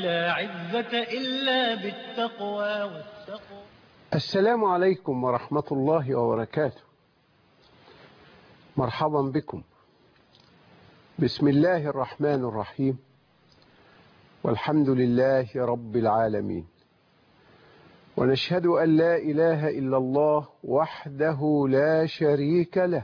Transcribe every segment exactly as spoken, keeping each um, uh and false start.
لا عزة إلا بالتقوى والتقوى. السلام عليكم ورحمة الله وبركاته. مرحبا بكم. بسم الله الرحمن الرحيم، والحمد لله رب العالمين، ونشهد أن لا إله إلا الله وحده لا شريك له،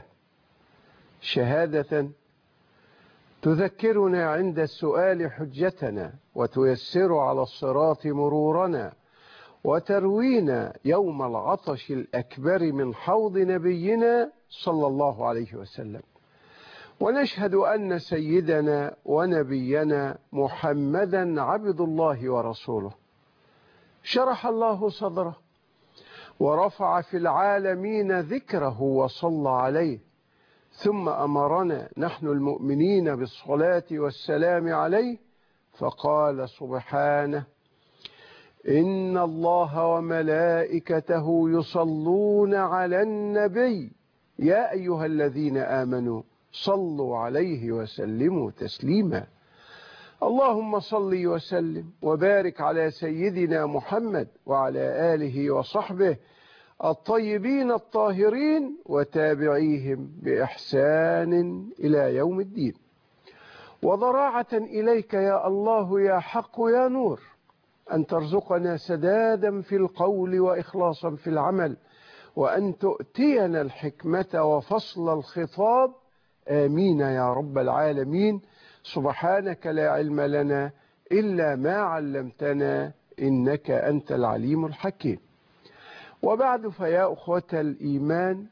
شهادة تذكرنا عند السؤال حجتنا، وتيسر على الصراط مرورنا، وتروينا يوم العطش الأكبر من حوض نبينا صلى الله عليه وسلم. ونشهد أن سيدنا ونبينا محمدا عبد الله ورسوله، شرح الله صدره ورفع في العالمين ذكره وصلى عليه، ثم أمرنا نحن المؤمنين بالصلاة والسلام عليه، فقال سبحانه: إن الله وملائكته يصلون على النبي يا أيها الذين آمنوا صلوا عليه وسلموا تسليما. اللهم صل وسلم وبارك على سيدنا محمد وعلى آله وصحبه الطيبين الطاهرين وتابعيهم بإحسان إلى يوم الدين. وضراعة إليك يا الله يا حق يا نور أن ترزقنا سدادا في القول وإخلاصا في العمل، وأن تؤتينا الحكمة وفصل الخطاب، آمين يا رب العالمين. سبحانك لا علم لنا إلا ما علمتنا إنك أنت العليم الحكيم. وبعد، فيا أخوة الإيمان،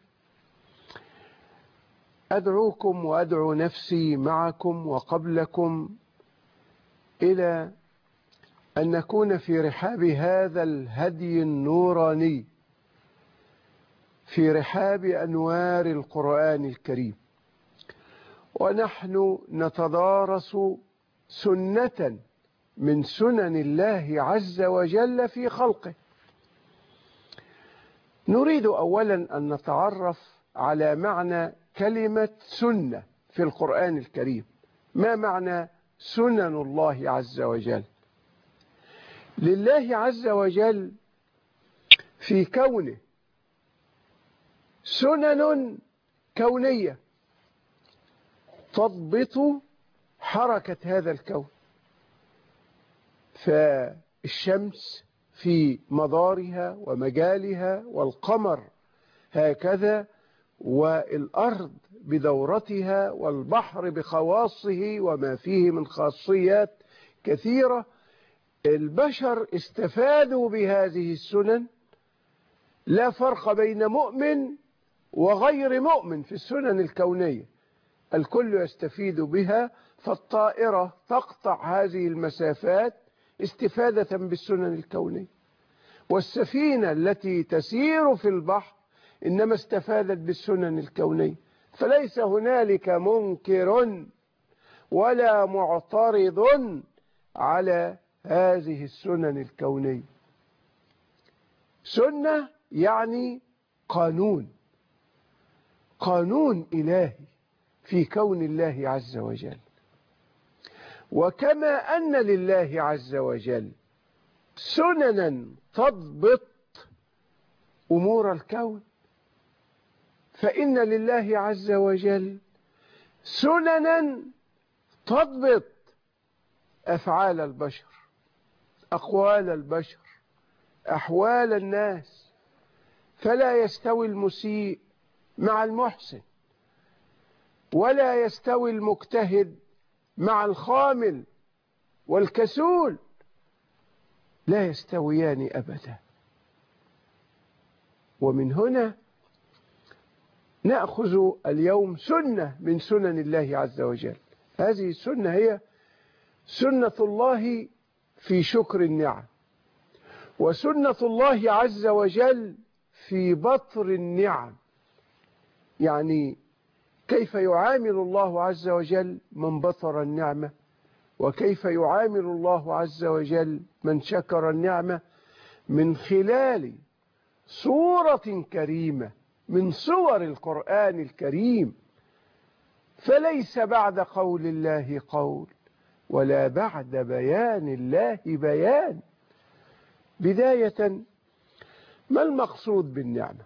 أدعوكم وأدعو نفسي معكم وقبلكم إلى أن نكون في رحاب هذا الهدي النوراني، في رحاب أنوار القرآن الكريم، ونحن نتدارس سنة من سنن الله عز وجل في خلقه. نريد أولا أن نتعرف على معنى كلمة سنة في القرآن الكريم. ما معنى سنن الله عز وجل؟ لله عز وجل في كونه سنن كونية تضبط حركة هذا الكون، فالشمس في مدارها ومجالها، والقمر هكذا، والأرض بدورتها، والبحر بخواصه وما فيه من خاصيات كثيرة. البشر استفادوا بهذه السنن، لا فرق بين مؤمن وغير مؤمن في السنن الكونية، الكل يستفيد بها. فالطائرة تقطع هذه المسافات استفادة بالسنن الكونية، والسفينة التي تسير في البحر إنما استفادت بالسنن الكونية. فليس هنالك منكر ولا معترض على هذه السنن الكونية. سنة يعني قانون، قانون إلهي في كون الله عز وجل. وكما أن لله عز وجل سننا تضبط أمور الكون، فإن لله عز وجل سننا تضبط أفعال البشر، أقوال البشر، أحوال الناس. فلا يستوي المسيء مع المحسن، ولا يستوي المجتهد مع الخامل والكسول، لا يستويان أبدا. ومن هنا نأخذ اليوم سنة من سنن الله عز وجل. هذه السنة هي سنة الله في شكر النعم، وسنة الله عز وجل في بطر النعم. يعني كيف يعامل الله عز وجل من بطر النعمة، وكيف يعامل الله عز وجل من شكر النعمة، من خلال صورة كريمة من صور القرآن الكريم. فليس بعد قول الله قول، ولا بعد بيان الله بيان. بداية، ما المقصود بالنعمة؟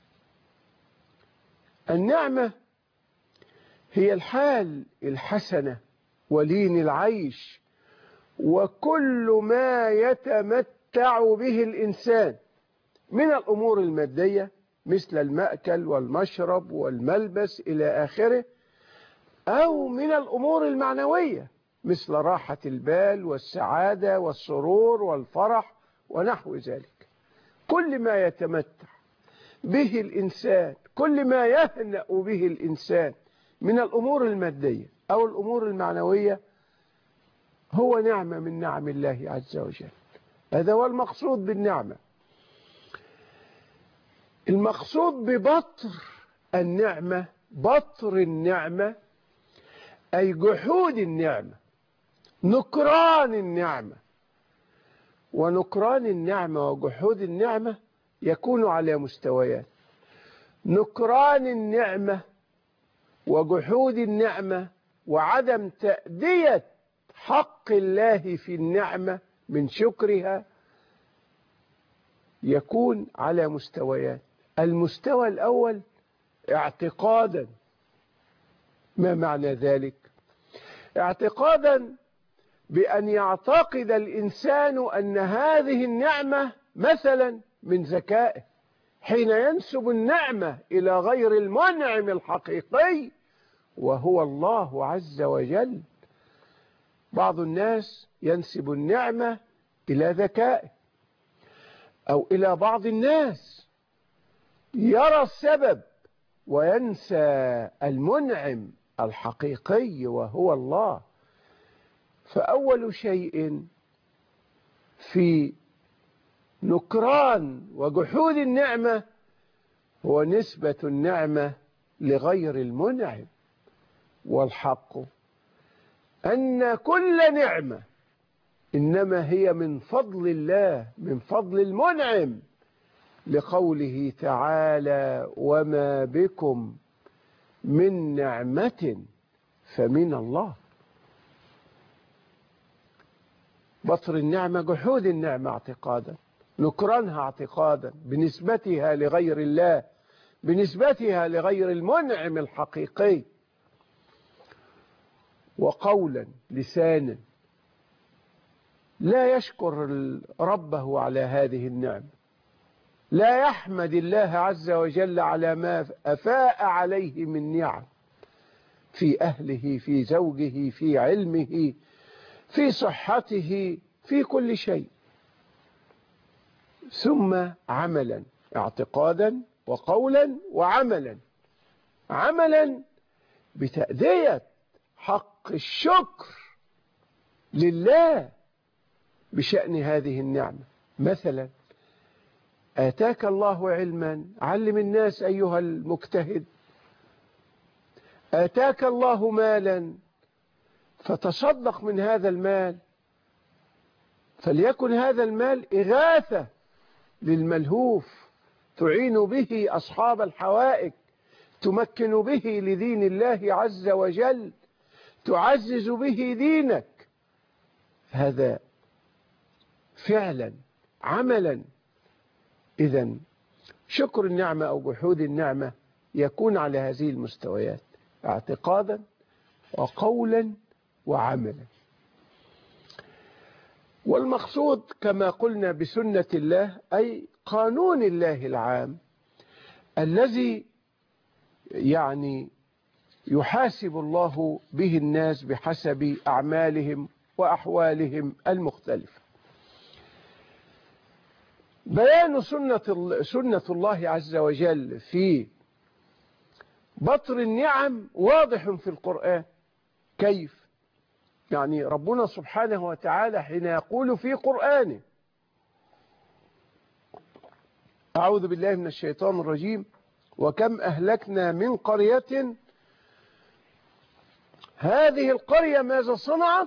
النعمة هي الحال الحسنة ولين العيش وكل ما يتمتع به الإنسان من الأمور المادية مثل المأكل والمشرب والملبس إلى آخره، أو من الأمور المعنوية مثل راحة البال والسعادة والسرور والفرح ونحو ذلك. كل ما يتمتع به الإنسان، كل ما يهنأ به الإنسان من الأمور المادية أو الأمور المعنوية هو نعمة من نعم الله عز وجل. هذا هو المقصود بالنعمة. المقصود ببطر النعمة، بطر النعمة أي جحود النعمة، نكران النعمة. ونكران النعمة وجحود النعمة يكون على مستويات. نكران النعمة وجحود النعمة وعدم تأدية حق الله في النعمة من شكرها يكون على مستويات. المستوى الأول اعتقادا. ما معنى ذلك؟ اعتقادا بأن يعتقد الإنسان أن هذه النعمة مثلا من ذكائه، حين ينسب النعمة إلى غير المنعم الحقيقي وهو الله عز وجل. بعض الناس ينسب النعمة إلى ذكائه، أو إلى بعض الناس يرى السبب وينسى المنعم الحقيقي وهو الله. فأول شيء في نكران وجحود النعمة هو نسبة النعمة لغير المنعم. والحق أن كل نعمة إنما هي من فضل الله، من فضل المنعم، لقوله تعالى: وما بكم من نعمة فمن الله. بطر النعمة جحود النعمة اعتقادا، نكرانها اعتقادا بنسبتها لغير الله، بنسبتها لغير المنعم الحقيقي. وقولا لسانا لا يشكر ربه على هذه النعمة، لا يحمد الله عز وجل على ما أفاء عليه من نعم في أهله، في زوجه، في علمه، في صحته، في كل شيء. ثم عملا، اعتقادا وقولا وعملا. عملا بتأدية حق الشكر لله بشأن هذه النعمة. مثلا آتاك الله علما، علم الناس أيها المجتهد. آتاك الله مالا، فتصدق من هذا المال، فليكن هذا المال إغاثة للملهوف، تعين به أصحاب الحوائج، تمكن به لدين الله عز وجل، تعزز به دينك. هذا فعلا عملا. إذن شكر النعمة أو جحود النعمة يكون على هذه المستويات: اعتقادا وقولا وعملا. والمقصود كما قلنا بسنة الله أي قانون الله العام الذي يعني يحاسب الله به الناس بحسب أعمالهم وأحوالهم المختلفة. بيان سنة سنة الله عز وجل في بطر النعم واضح في القرآن. كيف؟ يعني ربنا سبحانه وتعالى حين يقول في قرآنه: أعوذ بالله من الشيطان الرجيم: وكم أهلكنا من قرية هذه القرية ماذا صنعت؟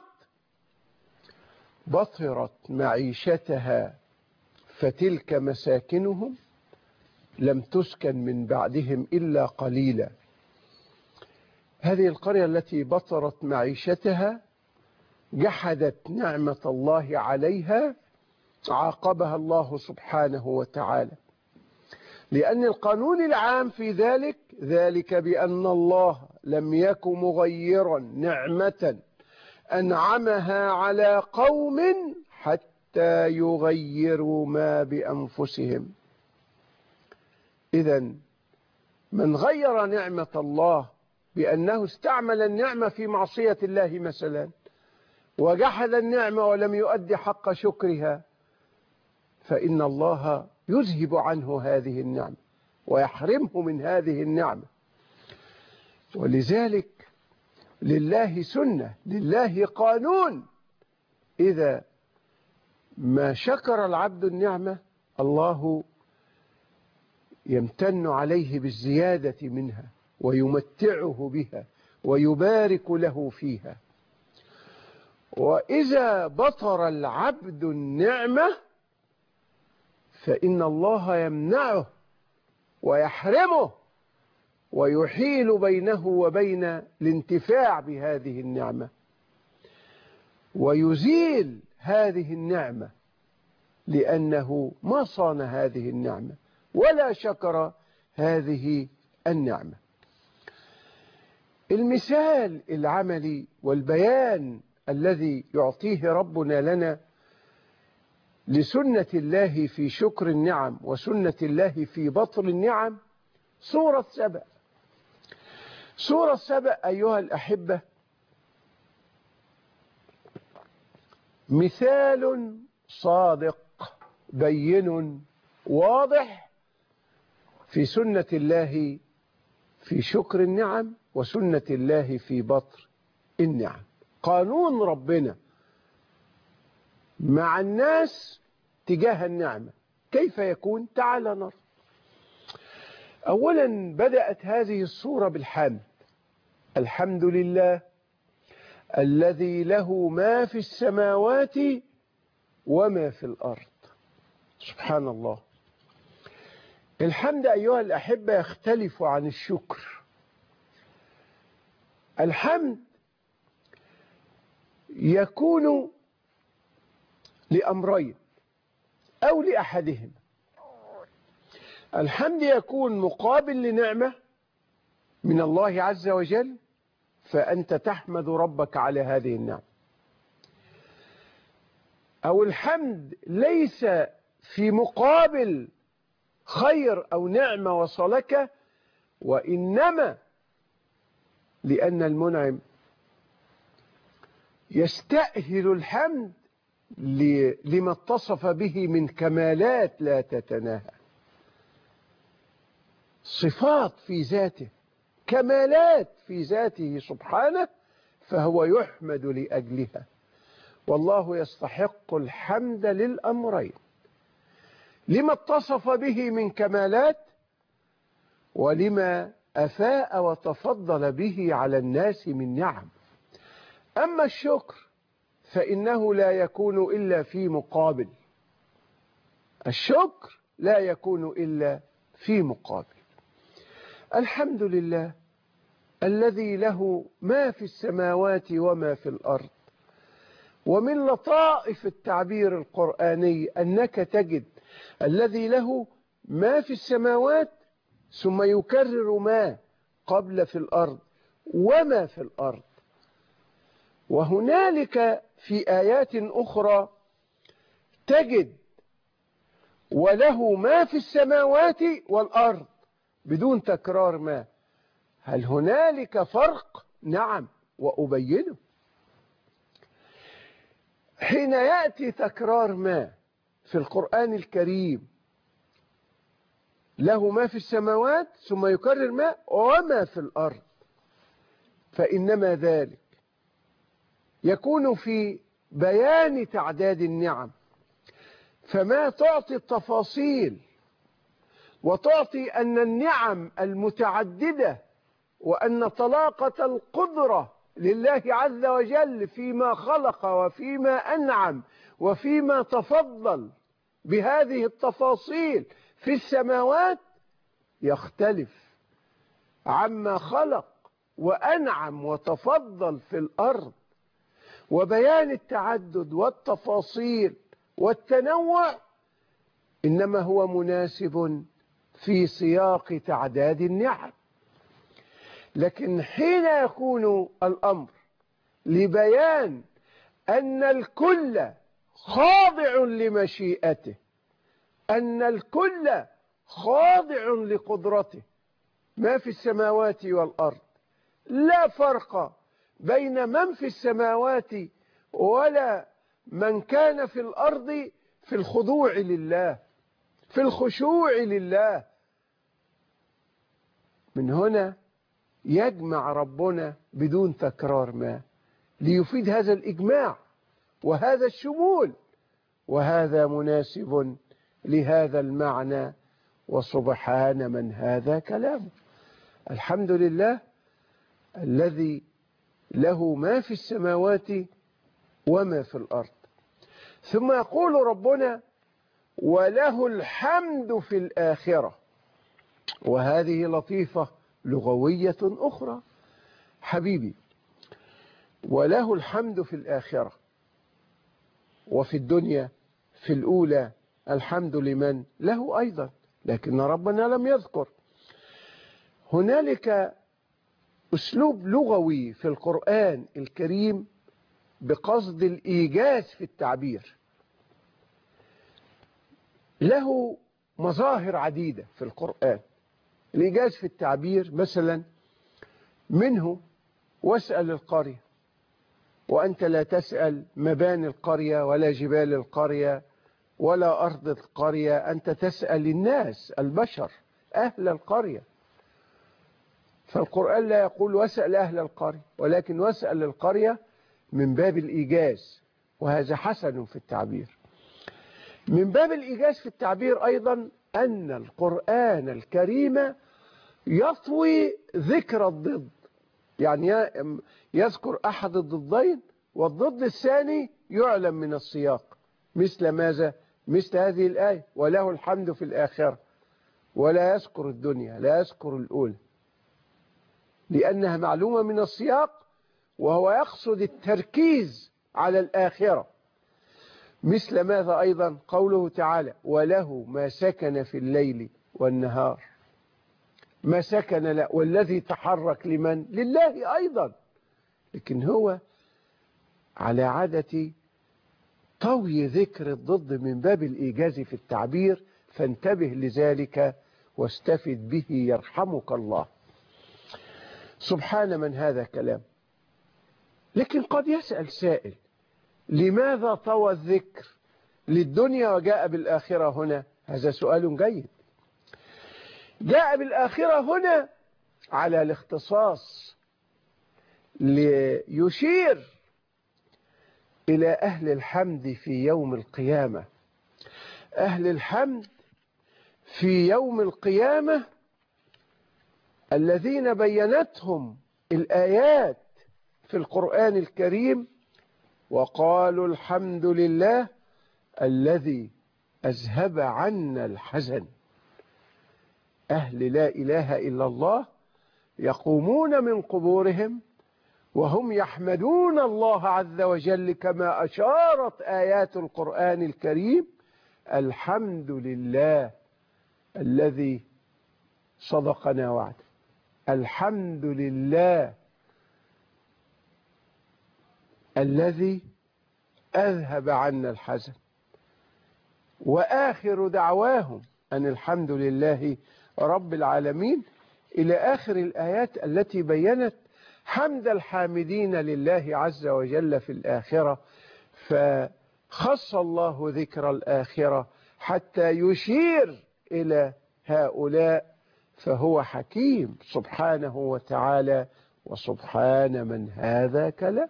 بطرت معيشتها فتلك مساكنهم لم تسكن من بعدهم إلا قليلا. هذه القرية التي بطرت معيشتها جحدت نعمة الله عليها عاقبها الله سبحانه وتعالى، لأن القانون العام في ذلك ذلك بأن الله لم يك مغيرا نعمة أنعمها على قوم حتى يغيروا ما بأنفسهم. إذن من غير نعمة الله بأنه استعمل النعمة في معصية الله مثلا، وجحد النعمة ولم يؤدي حق شكرها، فإن الله يذهب عنه هذه النعمة ويحرمه من هذه النعمة. ولذلك لله سنة، لله قانون، إذا ما شكر العبد النعمة الله يمتن عليه بالزيادة منها ويمتعه بها ويبارك له فيها. وإذا بطر العبد النعمة فإن الله يمنعه ويحرمه ويحيل بينه وبين الانتفاع بهذه النعمة، ويزيل هذه النعمة لأنه ما صان هذه النعمة ولا شكر هذه النعمة. المثال العملي والبيان الذي يعطيه ربنا لنا لسنة الله في شكر النعم وسنة الله في بطل النعم سورة سبأ. سورة سبأ أيها الأحبة مثال صادق بين واضح في سنة الله في شكر النعم وسنة الله في بطر النعم. قانون ربنا مع الناس تجاه النعمة كيف يكون؟ تعال نرى. أولا بدأت هذه السورة بالحمد. الحمد لله الذي له ما في السماوات وما في الأرض. سبحان الله. الحمد أيها الأحبة يختلف عن الشكر. الحمد يكون لأمرين أو لأحدهم. الحمد يكون مقابل لنعمة من الله عز وجل فأنت تحمد ربك على هذه النعمة، أو الحمد ليس في مقابل خير أو نعمة وصلك، وإنما لأن المنعم يستأهل الحمد لما اتصف به من كمالات لا تتناهى، صفات في ذاته، كمالات في ذاته سبحانه، فهو يحمد لأجلها. والله يستحق الحمد للأمرين، لما اتصف به من كمالات ولما أفاء وتفضل به على الناس من نعم. أما الشكر فإنه لا يكون إلا في مقابل، الشكر لا يكون إلا في مقابل. الحمد لله الذي له ما في السماوات وما في الأرض. ومن لطائف التعبير القرآني أنك تجد الذي له ما في السماوات ثم يكرر ما قبل في الأرض وما في الأرض. وهنالك في آيات أخرى تجد وله ما في السماوات والأرض بدون تكرار ما. هل هنالك فرق؟ نعم، وأبينه. حين يأتي تكرار ما في القرآن الكريم له ما في السماوات ثم يكرر ما وما في الأرض، فإنما ذلك يكون في بيان تعداد النعم. فما تعطي التفاصيل وتعطي أن النعم المتعددة وأن طلاقة القدرة لله عز وجل فيما خلق وفيما أنعم وفيما تفضل بهذه التفاصيل في السماوات يختلف عما خلق وأنعم وتفضل في الأرض. وبيان التعدد والتفاصيل والتنوع إنما هو مناسب في سياق تعداد النعم. لكن حين يكون الأمر لبيان أن الكل خاضع لمشيئته، أن الكل خاضع لقدرته، ما في السماوات والأرض، لا فرق بين من في السماوات ولا من كان في الأرض في الخضوع لله، في الخشوع لله. من هنا يجمع ربنا بدون تكرار ما ليفيد هذا الإجماع وهذا الشمول، وهذا مناسب لهذا المعنى. وسبحان من هذا كلامه. الحمد لله الذي له ما في السماوات وما في الأرض. ثم يقول ربنا وله الحمد في الآخرة، وهذه لطيفة لغوية أخرى حبيبي. وله الحمد في الآخرة وفي الدنيا في الأولى، الحمد لمن له أيضا، لكن ربنا لم يذكر. هنالك أسلوب لغوي في القرآن الكريم بقصد الإيجاز في التعبير، له مظاهر عديدة في القرآن. الإيجاز في التعبير مثلا منه واسأل القرية، وأنت لا تسأل مباني القرية ولا جبال القرية ولا أرض القرية، أنت تسأل الناس البشر أهل القرية. فالقرآن لا يقول واسأل أهل القرية، ولكن واسأل القرية من باب الإيجاز، وهذا حسن في التعبير. من باب الإيجاز في التعبير أيضا أن القرآن الكريم يطوي ذكر الضد، يعني يذكر أحد الضدين والضد الثاني يعلم من السياق. مثل ماذا؟ مثل هذه الآية وله الحمد في الآخرة، ولا يذكر الدنيا، لا يذكر الأولى، لأنها معلومة من السياق، وهو يقصد التركيز على الآخرة. مثل ماذا أيضا؟ قوله تعالى وله ما سكن في الليل والنهار، ما سكن لا، والذي تحرك لمن؟ لله أيضا. لكن هو على عادة طوي ذكر الضد من باب الإيجاز في التعبير، فانتبه لذلك واستفد به يرحمك الله. سبحان من هذا كلام. لكن قد يسأل سائل لماذا طوى الذكر للدنيا وجاء بالآخرة هنا؟ هذا سؤال جيد. جاء بالآخرة هنا على الاختصاص ليشير إلى أهل الحمد في يوم القيامة. أهل الحمد في يوم القيامة الذين بينتهم الآيات في القرآن الكريم، وقالوا الحمد لله الذي أذهب عنا الحزن. أهل لا إله إلا الله يقومون من قبورهم وهم يحمدون الله عز وجل كما أشارت آيات القرآن الكريم. الحمد لله الذي صدقنا وعده، الحمد لله الذي أذهب عنا الحزن. وآخر دعواهم أن الحمد لله رب العالمين، إلى آخر الآيات التي بينت حمد الحامدين لله عز وجل في الآخرة. فخص الله ذكر الآخرة حتى يشير إلى هؤلاء، فهو حكيم سبحانه وتعالى. وسبحان من هذا كلام.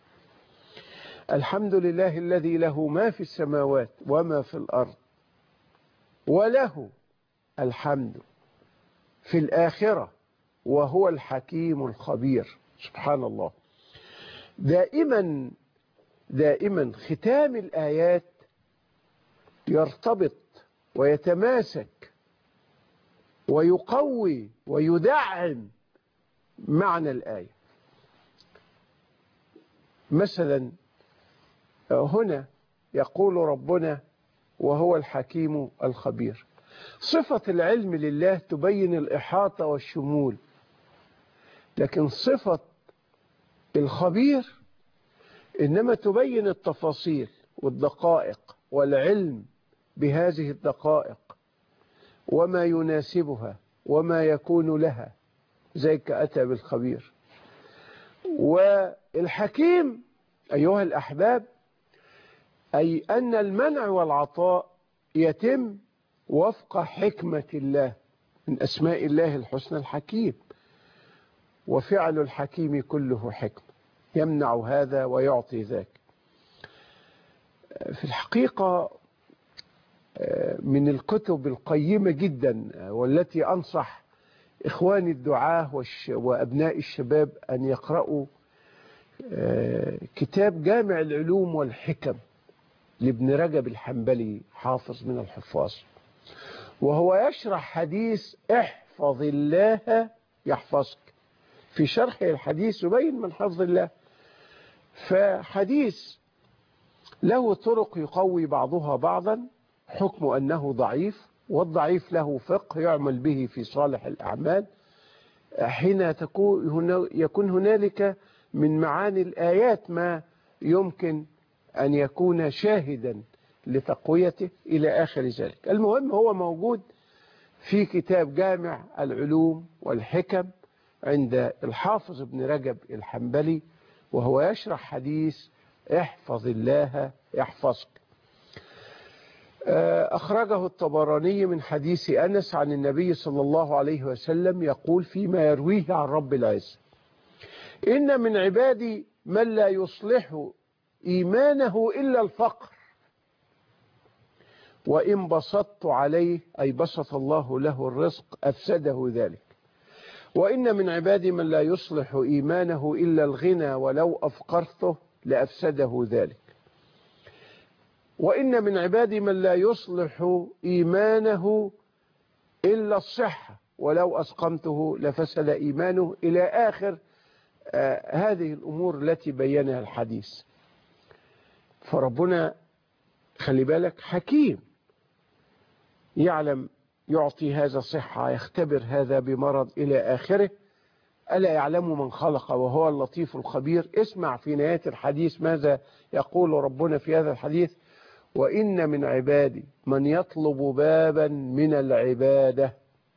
الحمد لله الذي له ما في السماوات وما في الأرض، وله الحمد في الآخرة وهو الحكيم الخبير. سبحان الله. دائما دائما ختام الآيات يرتبط ويتماسك ويقوي ويدعم معنى الآية. مثلا هنا يقول ربنا وهو الحكيم الخبير. صفة العلم لله تبين الإحاطة والشمول، لكن صفة الخبير إنما تبين التفاصيل والدقائق والعلم بهذه الدقائق وما يناسبها وما يكون لها، زي كأتى بالخبير. والحكيم أيها الأحباب أي أن المنع والعطاء يتم وفق حكمة الله، من أسماء الله الحسنى الحكيم، وفعل الحكيم كله حكمة، يمنع هذا ويعطي ذاك. في الحقيقة من الكتب القيمة جدا والتي أنصح إخواني الدعاة وأبناء الشباب أن يقرأوا كتاب جامع العلوم والحكم لابن رجب الحنبلي، حافظ من الحفاظ، وهو يشرح حديث احفظ الله يحفظك. في شرح الحديث يبين من حفظ الله، فحديث له طرق يقوي بعضها بعضا، حكم أنه ضعيف، والضعيف له فقه يعمل به في صالح الأعمال حين تكون هنا يكون هنالك من معاني الآيات ما يمكن أن يكون شاهدا لتقويته إلى آخر ذلك. المهم هو موجود في كتاب جامع العلوم والحكم عند الحافظ ابن رجب الحنبلي، وهو يشرح حديث احفظ الله يحفظك. أخرجه الطبراني من حديث أنس عن النبي صلى الله عليه وسلم يقول فيما يرويه عن رب العزة: إن من عبادي من لا يصلح إيمانه إلا الفقر، وإن بسطت عليه أي بسط الله له الرزق أفسده ذلك، وإن من عبادي من لا يصلح إيمانه إلا الغنى ولو أفقرته لأفسده ذلك، وإن من عبادي من لا يصلح إيمانه إلا الصحة ولو أسقمته لفسد إيمانه، إلى آخر آه هذه الأمور التي بينها الحديث. فربنا خلي بالك حكيم، يعلم يعطي هذا صحة، يختبر هذا بمرض إلى آخره. ألا يعلم من خلق وهو اللطيف الخبير. اسمع في نهاية الحديث ماذا يقول ربنا في هذا الحديث: وإن من عبادي من يطلب بابا من العبادة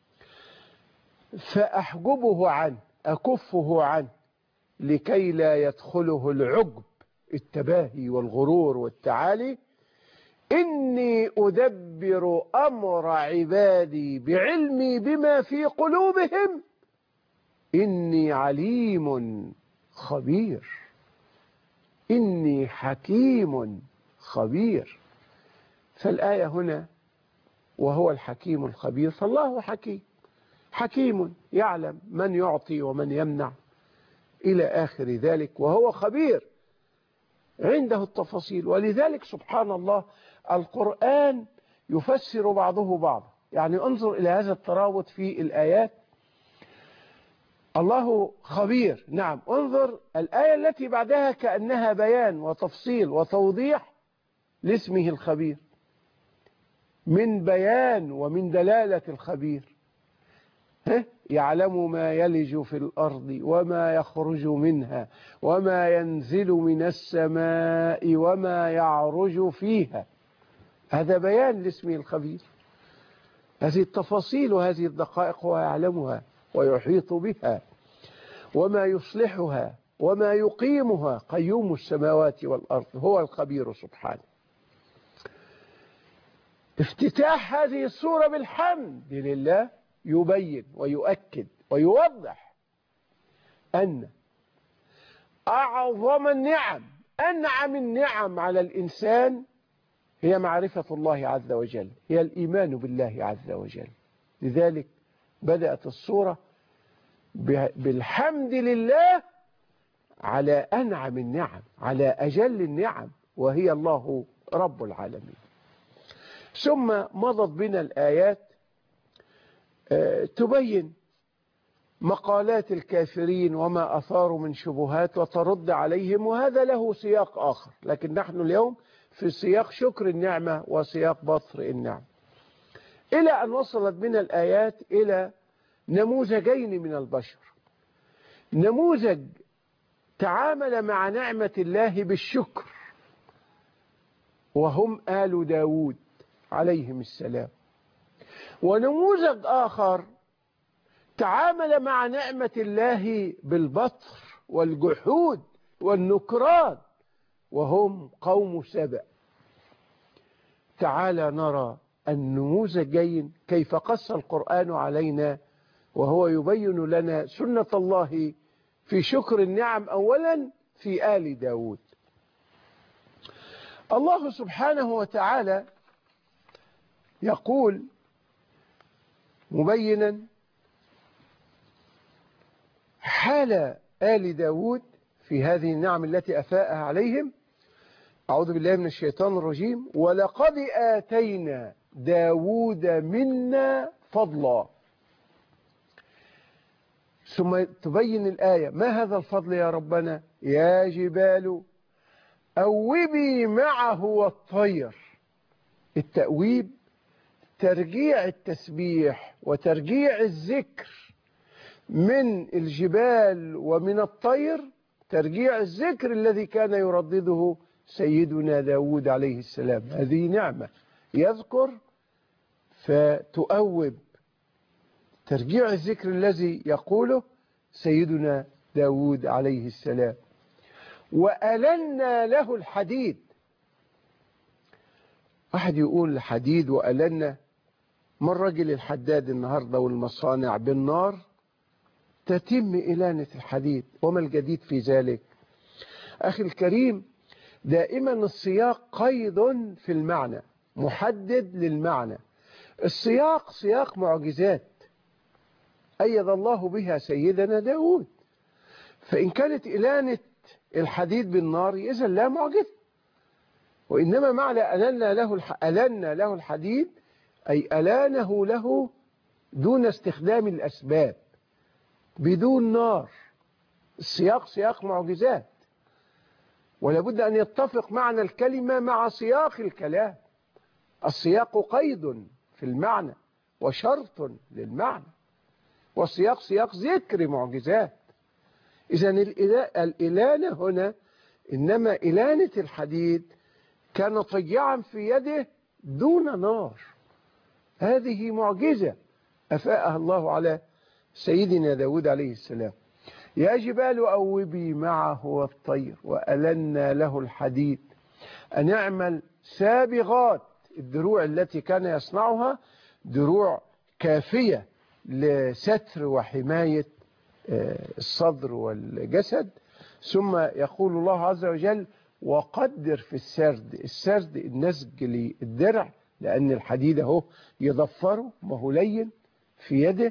فأحجبه عنه، أكفه عنه، لكي لا يدخله العجب، التباهي والغرور والتعالي. إني أدبر أمر عبادي بعلمي بما في قلوبهم إني عليم خبير، إني حكيم خبير. فالآية هنا وهو الحكيم الخبير، فالله حكيم، حكيم يعلم من يعطي ومن يمنع إلى آخر ذلك، وهو خبير عنده التفاصيل. ولذلك سبحان الله القرآن يفسر بعضه بعضا. يعني انظر إلى هذا الترابط في الآيات. الله خبير، نعم، انظر الآية التي بعدها كأنها بيان وتفصيل وتوضيح لاسمه الخبير، من بيان ومن دلالة الخبير. يعلم ما يلج في الأرض وما يخرج منها وما ينزل من السماء وما يعرج فيها. هذا بيان لاسمه الخبير. هذه التفاصيل وهذه الدقائق هو يعلمها ويحيط بها، وما يصلحها وما يقيمها قيوم السماوات والأرض، هو الخبير سبحانه. افتتاح هذه السورة بالحمد لله يبين ويؤكد ويوضح أن أعظم النعم، أنعم النعم على الإنسان هي معرفة الله عز وجل، هي الإيمان بالله عز وجل. لذلك بدأت السورة بالحمد لله على أنعم النعم، على أجل النعم، وهي الله رب العالمين. ثم مضت بنا الآيات تبين مقالات الكافرين وما أثاروا من شبهات وترد عليهم، وهذا له سياق آخر، لكن نحن اليوم في سياق شكر النعمة وسياق بطر النعمة، إلى أن وصلت من الآيات إلى نموذجين من البشر. نموذج تعامل مع نعمة الله بالشكر وهم آل داود عليهم السلام، ونموذج آخر تعامل مع نعمة الله بالبطر والجحود والنكران وهم قوم سبأ. تعال نرى النموذجين كيف قص القرآن علينا وهو يبين لنا سنة الله في شكر النعم أولا في آل داود. الله سبحانه وتعالى يقول مبينا حال آل داود في هذه النعم التي أفاءها عليهم. أعوذ بالله من الشيطان الرجيم: ولقد آتينا داود منا فضلا. ثم تبين الآية: ما هذا الفضل يا ربنا؟ يا جبال أوبي معه والطير. التأويب ترجيع التسبيح وترجيع الذكر من الجبال ومن الطير، ترجيع الذكر الذي كان يردده سيدنا داود عليه السلام. هذه نعمة، يذكر فتؤوب، ترجيع الذكر الذي يقوله سيدنا داود عليه السلام. وألنا له الحديد. أحد يقول الحديد وألنا، ما الرجل الحداد النهاردة والمصانع بالنار تتم إلانة الحديد، وما الجديد في ذلك؟ أخي الكريم، دائما السياق قيد في المعنى، محدد للمعنى. السياق سياق معجزات أيد الله بها سيدنا داود، فإن كانت إلانة الحديد بالنار إذن لا معجزة، وإنما معنى ألنا له ألنا له الحديد أي ألانه له دون استخدام الأسباب، بدون نار. السياق سياق معجزات، ولا بد أن يتفق معنى الكلمة مع سياق الكلام. السياق قيد في المعنى وشرط للمعنى، والسياق سياق ذكر معجزات. إذن الإلانة هنا إنما إلانة الحديد كان طيعا في يده دون نار. هذه معجزة أفاءها الله على سيدنا داود عليه السلام. يا جبال أوبي معه والطير وألنا له الحديد أن يعمل سابغات. الدروع التي كان يصنعها دروع كافية لستر وحماية الصدر والجسد. ثم يقول الله عز وجل: وقدر في السرد. السرد النسج للدرع، لأن الحديد اهو يضفره، ما هو لين في يده.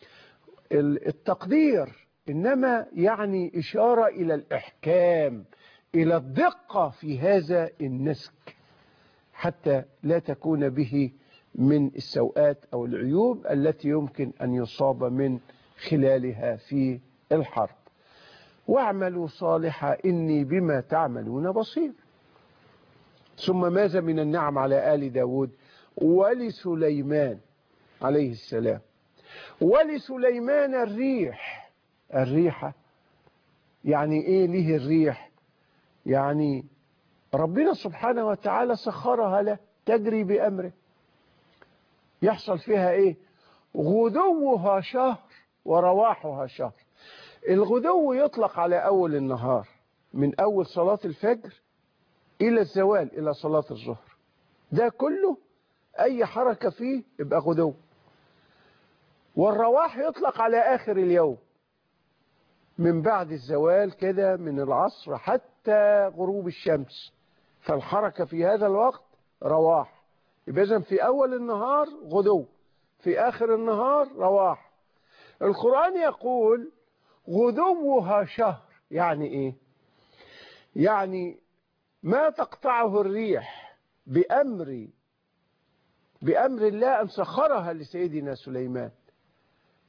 التقدير إنما يعني إشارة إلى الإحكام، إلى الدقة في هذا النسج، حتى لا تكون به من السوءات أو العيوب التي يمكن أن يصاب من خلالها في الحرب. واعملوا صالحا إني بما تعملون بصير. ثم ماذا من النعم على آل داود؟ ولسليمان عليه السلام. ولسليمان الريح. الريحة يعني إيه ليه الريح؟ يعني ربنا سبحانه وتعالى سخرها له تجري بأمره. يحصل فيها إيه؟ غدوها شهر ورواحها شهر. الغدو يطلق على أول النهار، من أول صلاة الفجر إلى الزوال إلى صلاة الظهر، ده كله أي حركة فيه يبقى غدو. والرواح يطلق على آخر اليوم، من بعد الزوال كده من العصر حتى غروب الشمس، فالحركة في هذا الوقت رواح. يبقى في أول النهار غدو، في آخر النهار رواح. القرآن يقول غدوها شهر. يعني إيه؟ يعني ما تقطعه الريح بأمر بأمر الله أن سخرها لسيدنا سليمان.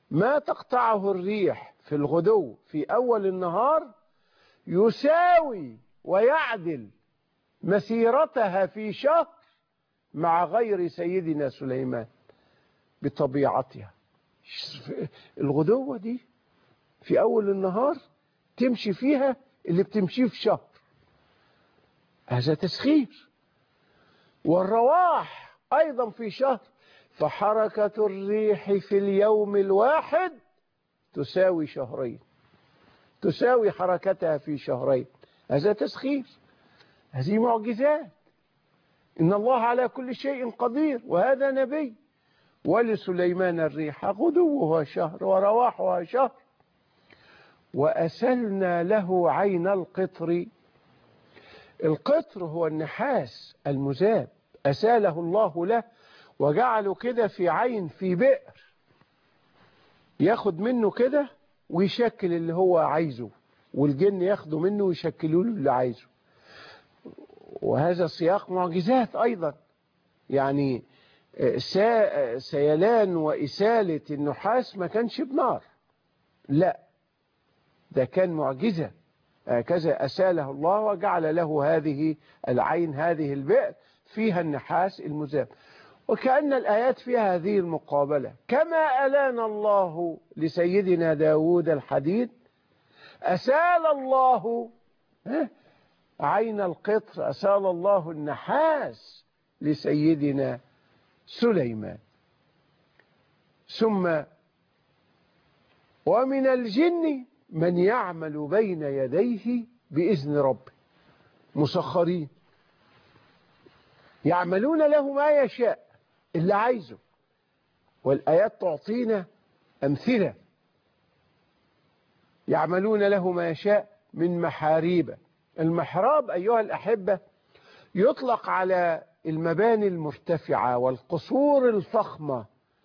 ما تقطعه الريح في الغدو في أول النهار يساوي ويعدل مسيرتها في شهر مع غير سيدنا سليمان بطبيعتها. الغدوة دي في أول النهار تمشي فيها اللي بتمشيه في شهر، هذا تسخير. والرواح أيضا في شهر، فحركة الريح في اليوم الواحد تساوي شهرين، تساوي حركتها في شهرين، هذا تسخير. هذه معجزات. إن الله على كل شيء قدير، وهذا نبي. ولسليمان الريح غدوها شهر ورواحها شهر وأسلنا له عين القطر. القطر هو النحاس المذاب، أساله الله له وجعله كده في عين في بئر، ياخد منه كده ويشكل اللي هو عايزه، والجن ياخدوا منه ويشكلوا له اللي عايزه. وهذا سياق معجزات أيضا. يعني سيلان وإسالة النحاس ما كانش بنار، لا، ده كان معجزة. هكذا أساله الله وجعل له هذه العين، هذه البئر فيها النحاس المذاب. وكأن الآيات فيها هذه المقابلة. كما ألان الله لسيدنا داود الحديد، أسال الله عين القطر، أسال الله النحاس لسيدنا سليمان. ثم ومن الجن من يعمل بين يديه بإذن ربه مسخرين، يعملون له ما يشاء اللي عايزه. والآيات تعطينا أمثلة. يعملون له ما يشاء من محاريب. المحراب أيها الأحبة يطلق على المباني المرتفعة والقصور الفخمة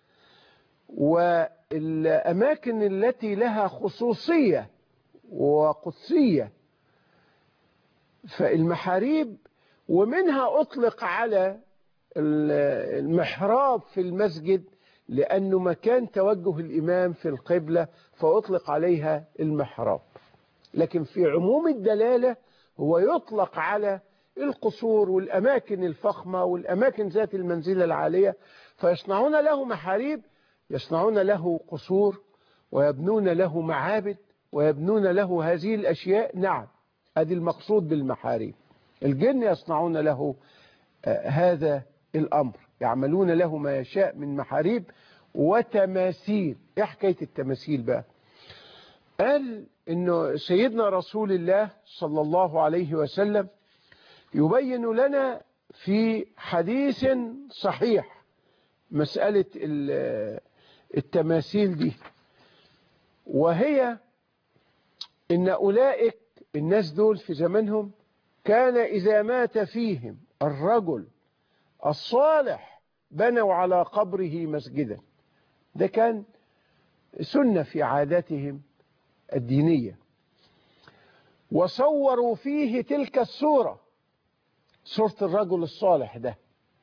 والأماكن التي لها خصوصية وقدسية. فالمحاريب، ومنها أطلق على المحراب في المسجد لأنه مكان توجه الإمام في القبلة، فأطلق عليها المحراب. لكن في عموم الدلالة هو يطلق على القصور والأماكن الفخمة والأماكن ذات المنزلة العالية. فيصنعون له محاريب، يصنعون له قصور ويبنون له معابد ويبنون له هذه الأشياء. نعم، هذه المقصود بالمحاريب. الجن يصنعون له آه هذا الأمر، يعملون له ما يشاء من محاريب وتماثيل. ايه حكاية التماثيل بقى؟ قال إنه سيدنا رسول الله صلى الله عليه وسلم يبين لنا في حديث صحيح مسألة التماثيل دي، وهي إن أولئك الناس دول في زمنهم كان إذا مات فيهم الرجل الصالح بنوا على قبره مسجدا. ده كان سنة في عاداتهم الدينية. وصوروا فيه تلك الصورة، صورة الرجل الصالح ده،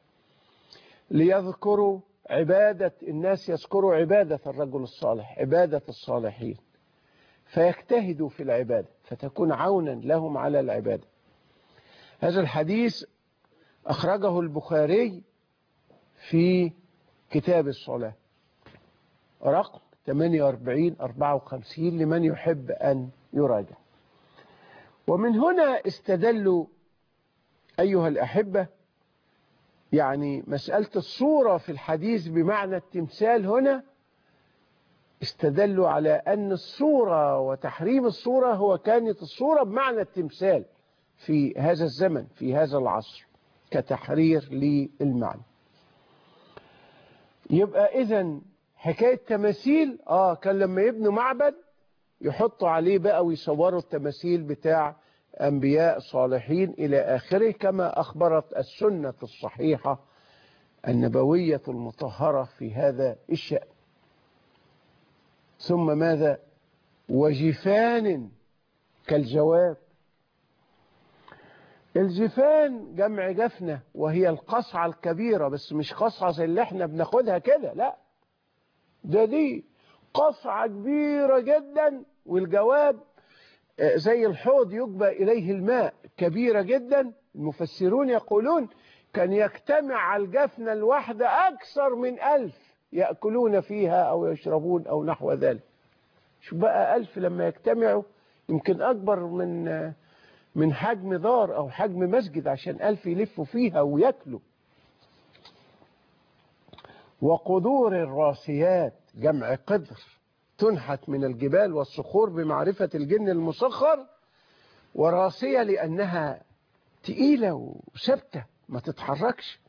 ليذكروا عبادة الناس، يذكروا عبادة الرجل الصالح، عبادة الصالحين، فيجتهدوا في العبادة فتكون عونا لهم على العبادة. هذا الحديث أخرجه البخاري في كتاب الصلاة رقم ثمانية وأربعين أربعة وخمسين لمن يحب أن يراجع. ومن هنا استدلوا أيها الأحبة، يعني مسألة الصورة في الحديث بمعنى التمثال هنا، استدلوا على أن الصورة وتحريم الصورة هو كانت الصورة بمعنى التمثال في هذا الزمن في هذا العصر كتحرير للمعنى. يبقى إذن حكاية تماثيل آه كان لما يبنوا معبد يحطوا عليه بقى ويصوروا التماثيل بتاع أنبياء صالحين إلى آخره، كما أخبرت السنة الصحيحة النبوية المطهرة في هذا الشأن. ثم ماذا؟ وجفان كالجواب. الجفان جمع جفنة، وهي القصعة الكبيرة، بس مش قصعة زي اللي احنا بناخدها كده، لا، ده دي قصعة كبيرة جدا، والجواب زي الحوض يجبى إليه الماء، كبيرة جدا. المفسرون يقولون كان يجتمع على الجفنة الواحدة أكثر من ألف يأكلون فيها أو يشربون أو نحو ذلك. شو بقى ألف لما يجتمعوا، يمكن أكبر من من حجم دار أو حجم مسجد عشان ألف يلفوا فيها ويأكلوا. وقدور الراسيات جمع قدر، تنحت من الجبال والصخور بمعرفة الجن المسخر، وراسية لأنها تقيلة وثابتة ما تتحركش.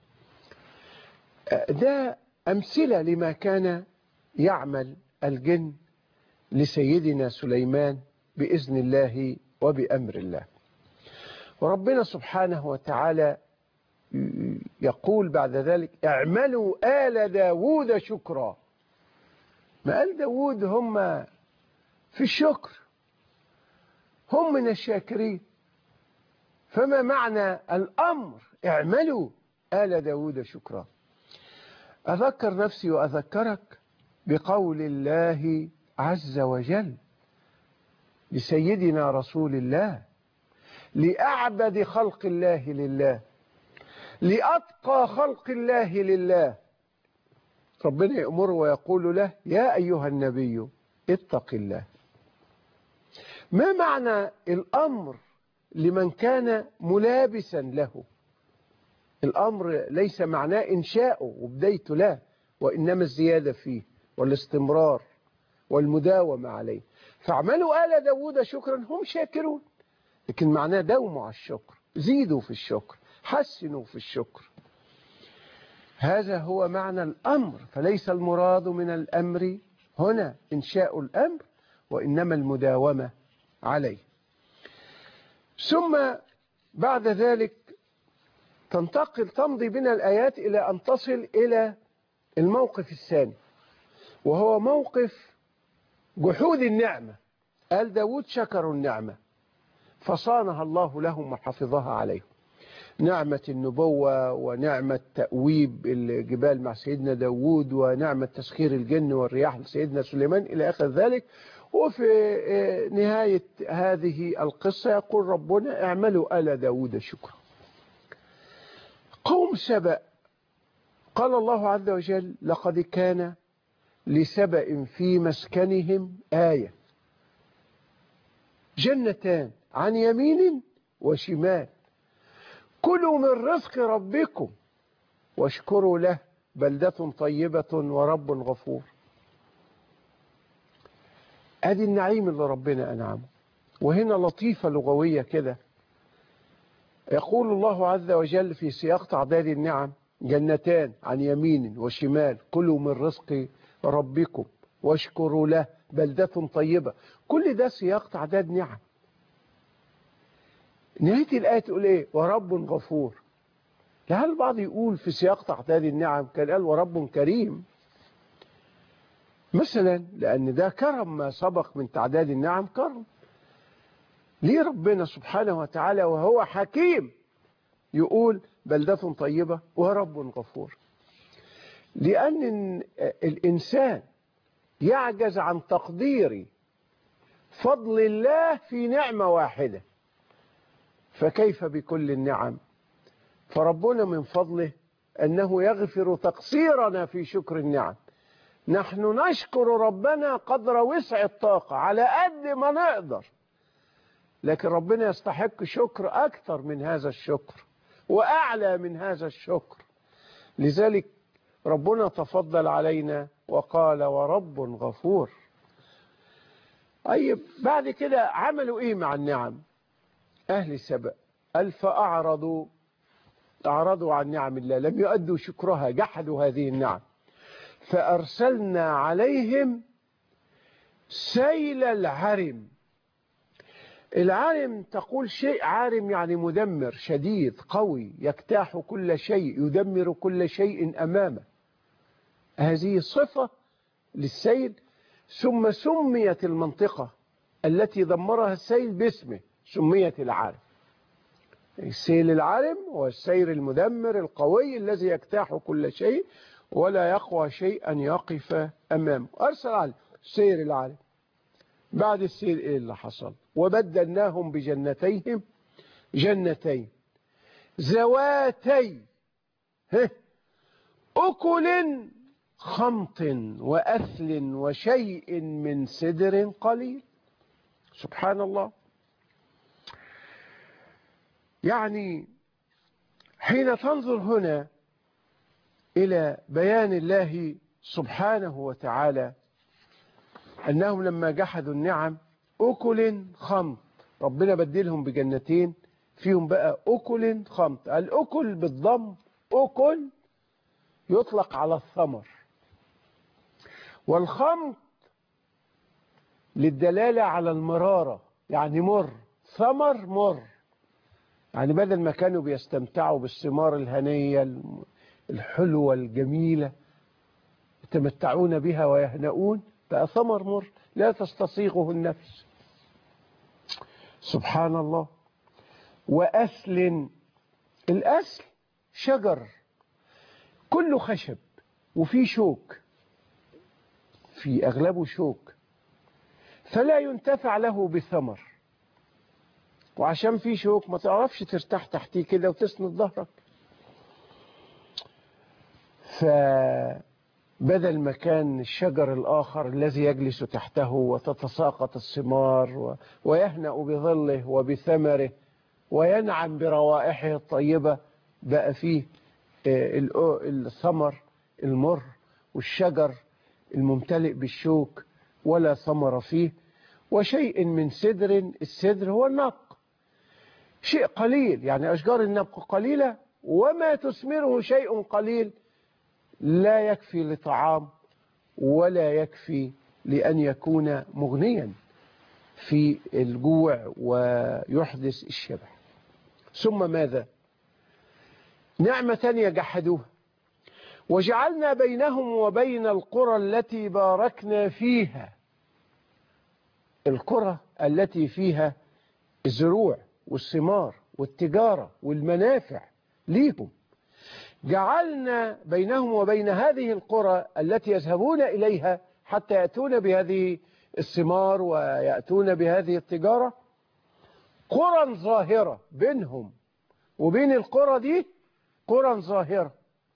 ده أمثلة لما كان يعمل الجن لسيدنا سليمان بإذن الله وبأمر الله. وربنا سبحانه وتعالى يقول بعد ذلك اعملوا آل داود شكرا. ما آل داود هم في الشكر، هم من الشاكرين. فما معنى الأمر اعملوا آل داود شكرا؟ أذكر نفسي وأذكرك بقول الله عز وجل لسيدنا رسول الله، لأعبد خلق الله لله، لأتقى خلق الله لله. ربنا يأمره ويقول له يا أيها النبي اتق الله. ما معنى الأمر لمن كان ملابسا له؟ الأمر ليس معناه إنشاؤه وبدايته، لا، وإنما الزيادة فيه والاستمرار والمداومة عليه. فاعملوا آل داود شكرا، هم شاكرون، لكن معناه داوموا على الشكر، زيدوا في الشكر، حسنوا في الشكر. هذا هو معنى الأمر. فليس المراد من الأمر هنا إنشاء الأمر، وإنما المداومة عليه. ثم بعد ذلك تنتقل تمضي بنا الآيات إلى أن تصل إلى الموقف الثاني، وهو موقف جحود النعمة. آل داود شكروا النعمة فصانها الله لهم وحفظها عليهم، نعمة النبوة ونعمة تأويب الجبال مع سيدنا داود ونعمة تسخير الجن والرياح لسيدنا سليمان إلى آخر ذلك. وفي نهاية هذه القصة يقول ربنا اعملوا آل داود شكرا. قوم سبأ، قال الله عز وجل لقد كان لسبأ في مسكنهم آية، جنتان عن يمين وشمال، كلوا من رزق ربكم واشكروا له بلدة طيبة ورب غفور. ادي النعيم اللي ربنا أنعمه. وهنا لطيفة لغوية كده، يقول الله عز وجل في سياق تعداد النعم جنتان عن يمين وشمال، كلوا من رزق ربكم واشكروا له بلدة طيبة. كل ده سياق تعداد نعم. نهاية الآية تقول ايه؟ ورب غفور. لهل البعض يقول في سياق تعداد النعم كان قال ورب كريم مثلا، لأن ده كرم، ما سبق من تعداد النعم كرم. ليه ربنا سبحانه وتعالى وهو حكيم يقول بلدة طيبة ورب غفور؟ لأن الإنسان يعجز عن تقدير فضل الله في نعمة واحدة، فكيف بكل النعم؟ فربنا من فضله أنه يغفر تقصيرنا في شكر النعم. نحن نشكر ربنا قدر وسع الطاقة على قد ما نقدر، لكن ربنا يستحق شكر أكثر من هذا الشكر وأعلى من هذا الشكر. لذلك ربنا تفضل علينا وقال ورب غفور. طيب بعد كده عملوا إيه مع النعم؟ أهل سبأ قال فأعرضوا أعرضوا عن نعم الله، لم يؤدوا شكرها، جحدوا هذه النعم. فأرسلنا عليهم سيل العرم. العرم تقول شيء عارم يعني مدمر شديد قوي، يجتاح كل شيء، يدمر كل شيء أمامه. هذه صفة للسيل. ثم سميت المنطقة التي دمرها السيل باسمه، سميت العرم. السيل العرم هو السير المدمر القوي الذي يجتاح كل شيء ولا يقوى شيء أن يقف أمامه. أرسل عليه سير العالم. بعد السير ايه اللي حصل؟ وبدلناهم بجنتيهم جنتين ذواتي أكل خمط وأثل وشيء من سدر قليل. سبحان الله. يعني حين تنظر هنا إلى بيان الله سبحانه وتعالى أنهم لما جحدوا النعم أكل خمط، ربنا بدلهم بجنتين فيهم بقى أكل خمط. الأكل بالضم أكل يطلق على الثمر، والخمط للدلالة على المرارة، يعني مر، ثمر مر. يعني بدل ما كانوا بيستمتعوا بالثمار الهنية الحلوة الجميلة يتمتعون بها ويهنؤون، بقى ثمر مر لا تستصيغه النفس. سبحان الله. وأسل، الأسل شجر كله خشب وفيه شوك، في أغلبه شوك، فلا ينتفع له بثمر، وعشان فيه شوك ما تعرفش ترتاح تحتيه كده وتسند ظهرك. فبدل ما كان الشجر الآخر الذي يجلس تحته وتتساقط الثمار ويهنأ بظله وبثمره وينعم بروائحه الطيبة، بقى فيه الثمر المر والشجر الممتلئ بالشوك ولا ثمر فيه. وشيء من سدر، السدر هو النبق، شيء قليل، يعني أشجار النبق قليلة وما تثمره شيء قليل، لا يكفي لطعام ولا يكفي لأن يكون مغنيا في الجوع ويحدث الشبع. ثم ماذا؟ نعمة ثانية جحدوها. وجعلنا بينهم وبين القرى التي باركنا فيها، القرى التي فيها الزروع والثمار والتجارة والمنافع ليهم، جعلنا بينهم وبين هذه القرى التي يذهبون إليها حتى يأتون بهذه الثمار ويأتون بهذه التجارة قرى ظاهرة، بينهم وبين القرى دي قرى ظاهرة.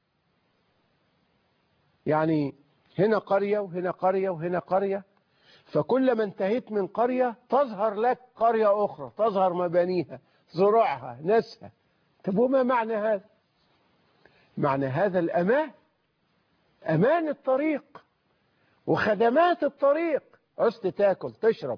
يعني هنا قرية وهنا قرية وهنا قرية، فكلما انتهيت من قرية تظهر لك قرية أخرى، تظهر مبانيها، زروعها، ناسها. طب وما معنى هذا؟ معنى هذا الأمان، أمان الطريق وخدمات الطريق. عزت تاكل تشرب،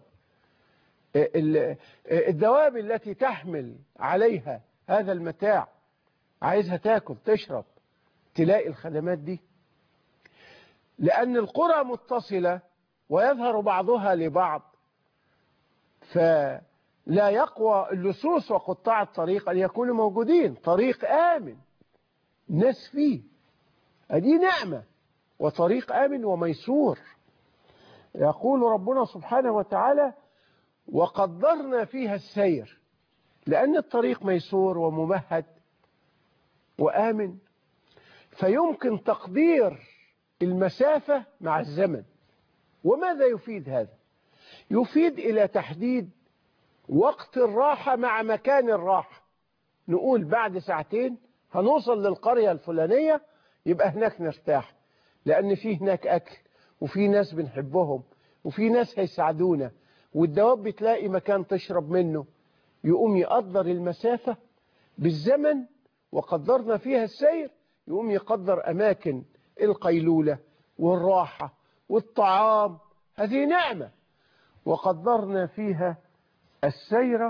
الدواب التي تحمل عليها هذا المتاع عايزها تاكل تشرب، تلاقي الخدمات دي. لأن القرى متصلة ويظهر بعضها لبعض، فلا يقوى اللصوص وقطاع الطريق أن يكونوا موجودين. طريق آمن الناس فيه، هذه نعمة، وطريق آمن وميسور. يقول ربنا سبحانه وتعالى وقدرنا فيها السير، لأن الطريق ميسور وممهد وآمن، فيمكن تقدير المسافة مع الزمن. وماذا يفيد هذا؟ يفيد إلى تحديد وقت الراحة مع مكان الراحة. نقول بعد ساعتين هنوصل للقرية الفلانية، يبقى هناك نرتاح، لأن في هناك أكل وفي ناس بنحبهم وفي ناس هيساعدونا، والدواب بتلاقي مكان تشرب منه. يقوم يقدر المسافة بالزمن، وقدرنا فيها السير، يقوم يقدر أماكن القيلولة والراحة والطعام. هذه نعمة. وقدرنا فيها السير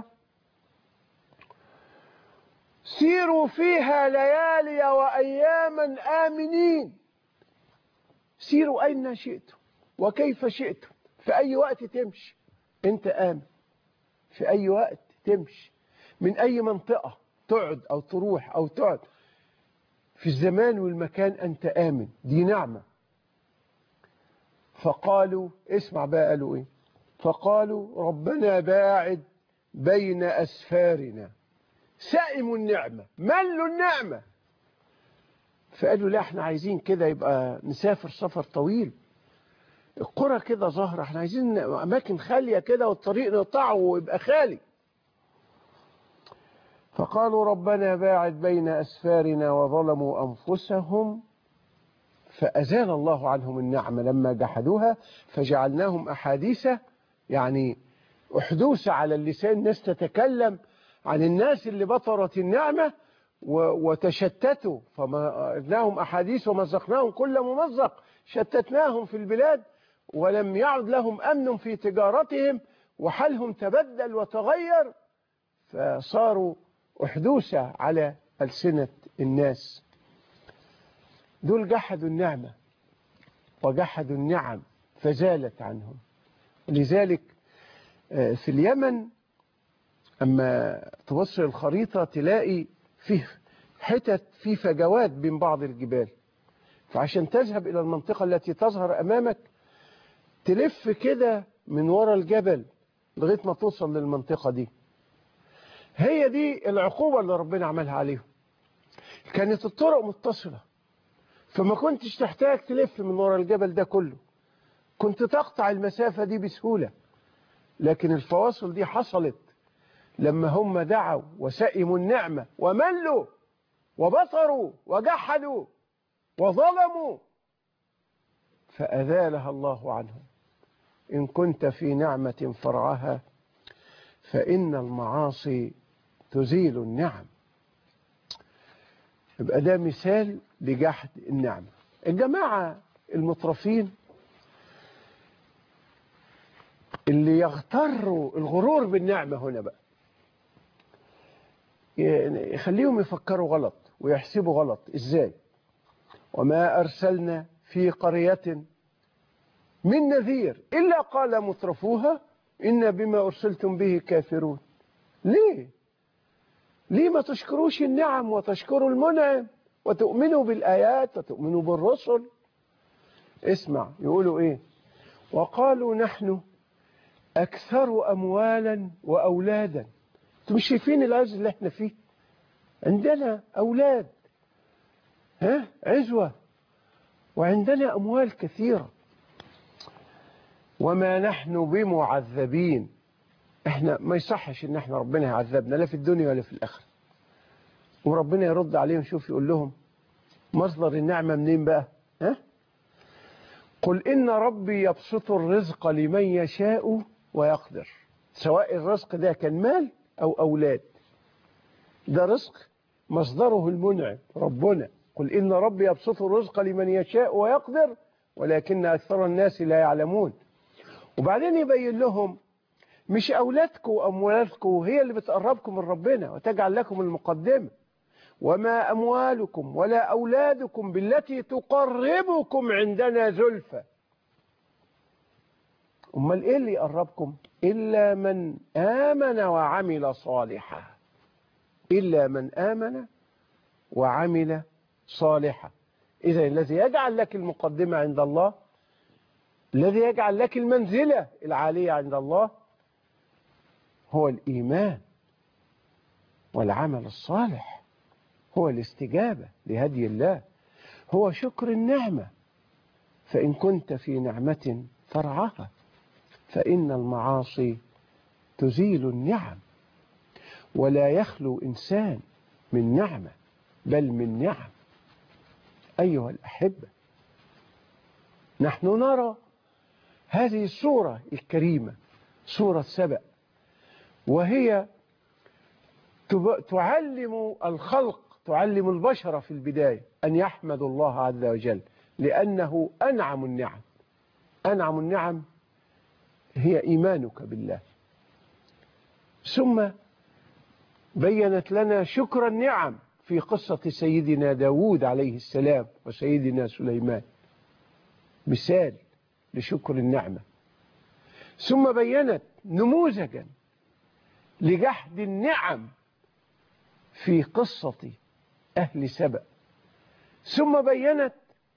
سيروا فيها ليالي وأياما آمنين. سيروا أين شئتم وكيف شئتم، في أي وقت تمشي أنت آمن، في أي وقت تمشي من أي منطقة تقعد أو تروح أو تقعد، في الزمان والمكان أنت آمن. دي نعمة. فقالوا، اسمع بقى قالوا إيه؟ فقالوا ربنا باعد بين أسفارنا. سائموا النعمة، ملوا النعمة، فقالوا لا احنا عايزين كده يبقى نسافر سفر طويل، القرى كده ظاهرة، احنا عايزين أماكن خالية كده والطريق نقطعه ويبقى خالي. فقالوا ربنا باعد بين أسفارنا وظلموا أنفسهم فأزال الله عنهم النعمة لما جحدوها فجعلناهم أحاديث، يعني أحدوث على اللسان، ناس تتكلم عن الناس اللي بطرت النعمة وتشتتوا، فمزقناهم أحاديث ومزقناهم كل ممزق، شتتناهم في البلاد ولم يعد لهم أمن في تجارتهم وحالهم تبدل وتغير، فصاروا أحدوثة على ألسنة الناس. دول جحدوا النعمة وجحدوا النعم فزالت عنهم. لذلك في اليمن أما تبص الخريطة تلاقي فيه حتت في فجوات بين بعض الجبال، فعشان تذهب إلى المنطقة التي تظهر أمامك تلف كده من وراء الجبل لغاية ما توصل للمنطقة دي. هي دي العقوبة اللي ربنا عملها عليهم. كانت الطرق متصلة فما كنتش تحتاج تلف من وراء الجبل ده كله، كنت تقطع المسافة دي بسهولة. لكن الفواصل دي حصلت لما هم دعوا وسئموا النعمة وملوا وبطروا وجحدوا وظلموا فأذالها الله عنهم. إن كنت في نعمة فرعها فإن المعاصي تزيل النعم. يبقى ده مثال لجحد النعمة. الجماعة المترفين اللي يغتروا الغرور بالنعمة هنا بقى يخليهم يفكروا غلط ويحسبوا غلط. إزاي؟ وما أرسلنا في قرية من نذير إلا قال مترفوها إن بما أرسلتم به كافرون. ليه؟ ليه ما تشكروش النعم وتشكروا المنعم وتؤمنوا بالآيات وتؤمنوا بالرسل؟ اسمع يقولوا إيه؟ وقالوا نحن أكثر أموالا وأولادا. انتوا مش شايفين العز اللي احنا فيه؟ عندنا أولاد، ها، عزوة، وعندنا أموال كثيرة، وما نحن بمعذبين. احنا ما يصحش ان احنا ربنا يعذبنا لا في الدنيا ولا في الآخرة. وربنا يرد عليهم، شوف يقول لهم مصدر النعمة منين بقى؟ ها؟ قل إن ربي يبسط الرزق لمن يشاء ويقدر. سواء الرزق ده كان مال أو أولاد، ده رزق مصدره المنعم ربنا. قل إن ربي يبسط الرزق لمن يشاء ويقدر ولكن أكثر الناس لا يعلمون. وبعدين يبين لهم مش أولادكم وأموالكم هي اللي بتقربكم من ربنا وتجعل لكم المقدمة، وما أموالكم ولا أولادكم بالتي تقربكم عندنا زلفى. أمال إيه اللي يقربكم؟ إلا من آمن وعمل صالحا. إلا من آمن وعمل صالحا. إذا الذي يجعل لك المقدمة عند الله، الذي يجعل لك المنزلة العالية عند الله، هو الإيمان والعمل الصالح، هو الاستجابة لهدي الله، هو شكر النعمة. فإن كنت في نعمة فرعها فإن المعاصي تزيل النعم، ولا يخلو إنسان من نعمة بل من نعم. أيها الأحبة، نحن نرى هذه السورة الكريمة، سورة سبأ، وهي تعلم الخلق، تعلم البشر في البداية أن يحمدوا الله عز وجل لأنه أنعم النعم. أنعم النعم هي إيمانك بالله. ثم بينت لنا شكر النعم في قصة سيدنا داود عليه السلام وسيدنا سليمان، مثال لشكر النعمة. ثم بينت نموذجا لجحد النعم في قصة أهل سبأ. ثم بينت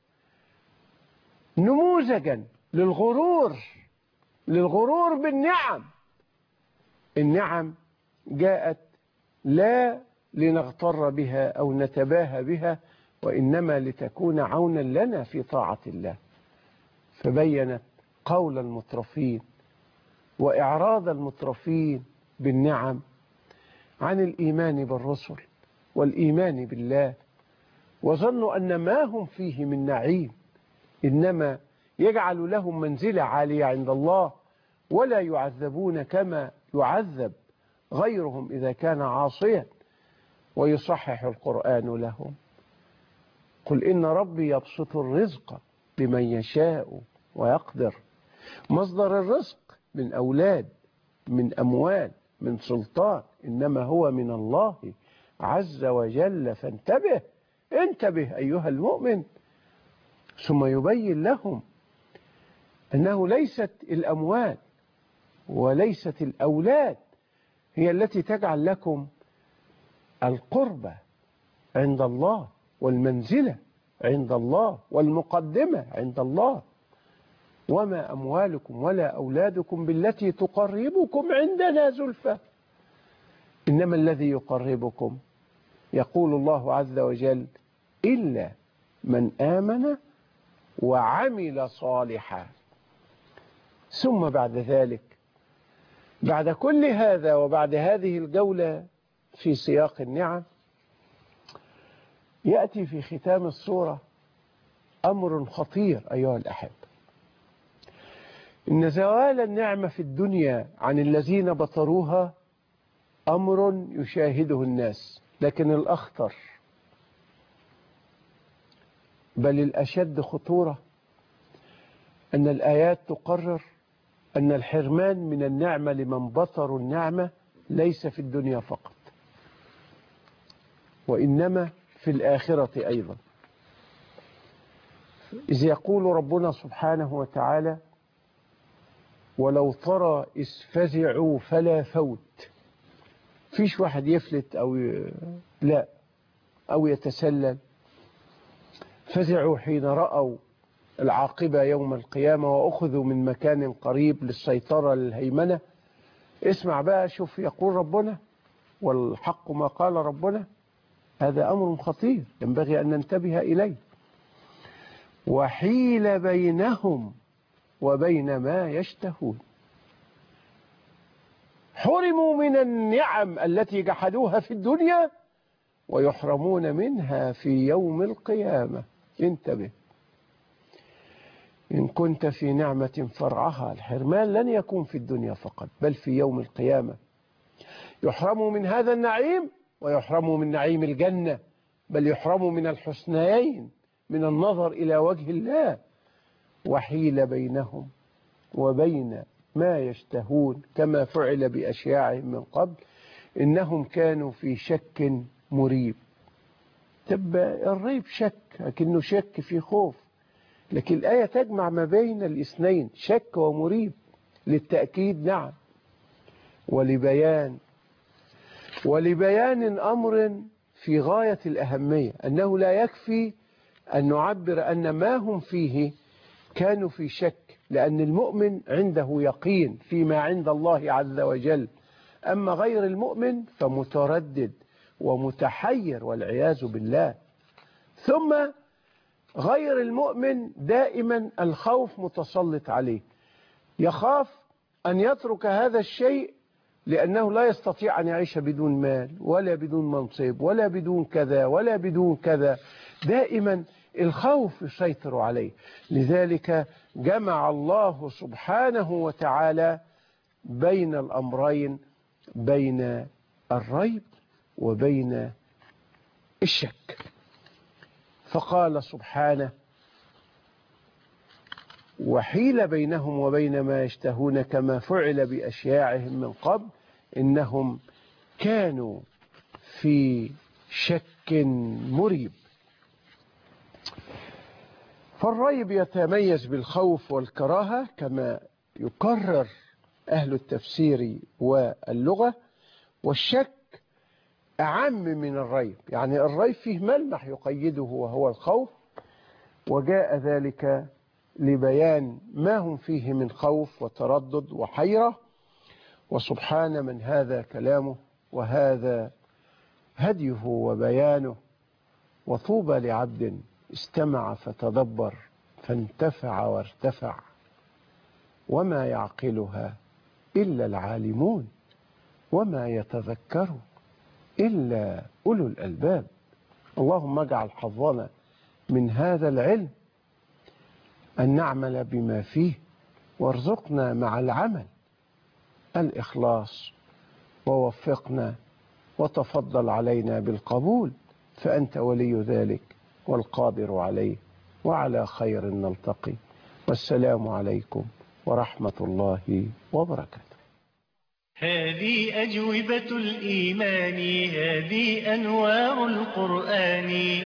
نموذجا للغرور للغرور بالنعم. النعم جاءت لا لنغتر بها أو نتباهى بها، وإنما لتكون عونا لنا في طاعة الله. فبينت قول المترفين وإعراض المترفين بالنعم عن الإيمان بالرسل والإيمان بالله، وظنوا أن ما هم فيه من نعيم إنما يجعل لهم منزلة عالية عند الله، ولا يعذبون كما يعذب غيرهم إذا كان عاصيا، ويصحح القرآن لهم. قل إن ربي يبسط الرزق لمن يشاء ويقدر. مصدر الرزق من أولاد، من أموال، من سلطان، إنما هو من الله عز وجل. فانتبه، انتبه أيها المؤمن. ثم يبين لهم أنه ليست الأموال وليست الأولاد هي التي تجعل لكم القربة عند الله والمنزلة عند الله والمقدمة عند الله. وما أموالكم ولا أولادكم بالتي تقربكم عندنا زلفى، إنما الذي يقربكم يقول الله عز وجل إلا من آمن وعمل صالحا. ثم بعد ذلك، بعد كل هذا وبعد هذه الجولة في سياق النعم، يأتي في ختام السورة أمر خطير أيها الأحبة. إن زوال النعمة في الدنيا عن الذين بطروها أمر يشاهده الناس، لكن الأخطر بل الأشد خطورة أن الآيات تقرر أن الحرمان من النعمة لمن بطروا النعمة ليس في الدنيا فقط، وإنما في الآخرة أيضا. إذ يقول ربنا سبحانه وتعالى ولو ترى إذ فزعوا فلا فوت. فيش واحد يفلت أو ي... لا أو يتسلل. فزعوا حين رأوا العاقبة يوم القيامة وأخذوا من مكان قريب للسيطرة للهيمنة. اسمع بقى، شوف يقول ربنا والحق ما قال ربنا. هذا أمر خطير ينبغي أن ننتبه إليه. وحيل بينهم وبين ما يشتهون. حرموا من النعم التي جحدوها في الدنيا ويحرمون منها في يوم القيامة. انتبه، إن كنت في نعمة فرعها الحرمان لن يكون في الدنيا فقط بل في يوم القيامة. يحرموا من هذا النعيم ويحرموا من نعيم الجنة، بل يحرموا من الحسنيين، من النظر إلى وجه الله. وحيل بينهم وبين ما يشتهون كما فعل بأشياعهم من قبل إنهم كانوا في شك مريب. تبقى الريب شك، لكنه شك في خوف، لكن الآية تجمع ما بين الاثنين، شك ومريب، للتأكيد نعم، ولبيان ولبيان أمر في غاية الأهمية، أنه لا يكفي أن نعبر أن ما هم فيه كانوا في شك، لأن المؤمن عنده يقين فيما عند الله عز وجل، أما غير المؤمن فمتردد ومتحير والعياذ بالله. ثم غير المؤمن دائما الخوف متسلط عليه، يخاف أن يترك هذا الشيء لأنه لا يستطيع أن يعيش بدون مال ولا بدون منصب ولا بدون كذا ولا بدون كذا. دائما الخوف يسيطر عليه. لذلك جمع الله سبحانه وتعالى بين الأمرين، بين الريب وبين الشك. فقال سبحانه وحيل بينهم وبين ما يشتهون كما فعل بأشياعهم من قبل إنهم كانوا في شك مريب. فالريب يتميز بالخوف والكراهة كما يقرر أهل التفسير واللغة، والشك أعم من الريب، يعني الريب فيه ملمح يقيده وهو الخوف، وجاء ذلك لبيان ما هم فيه من خوف وتردد وحيرة. وسبحان من هذا كلامه وهذا هديه وبيانه، وطوبى لعبد استمع فتدبر فانتفع وارتفع. وما يعقلها إلا العالمون وما يتذكر إلا أولو الألباب. اللهم اجعل حظنا من هذا العلم أن نعمل بما فيه، وارزقنا مع العمل الإخلاص، ووفقنا وتفضل علينا بالقبول، فأنت ولي ذلك والقادر عليه، وعلى خير نلتقي. والسلام عليكم ورحمة الله وبركاته. هذه أجوبة الإيمان، هذه أنوار القرآن.